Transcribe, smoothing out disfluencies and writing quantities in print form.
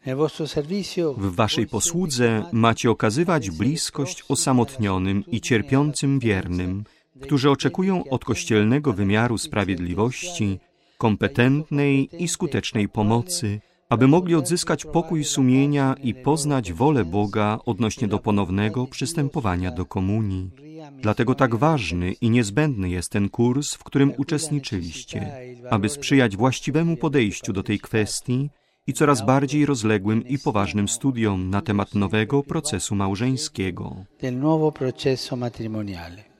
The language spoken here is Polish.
W waszej posłudze macie okazywać bliskość osamotnionym i cierpiącym wiernym, którzy oczekują od kościelnego wymiaru sprawiedliwości kompetentnej i skutecznej pomocy, aby mogli odzyskać pokój sumienia i poznać wolę Boga odnośnie do ponownego przystępowania do komunii. Dlatego tak ważny i niezbędny jest ten kurs, w którym uczestniczyliście, aby sprzyjać właściwemu podejściu do tej kwestii i coraz bardziej rozległym i poważnym studiom na temat nowego procesu małżeńskiego.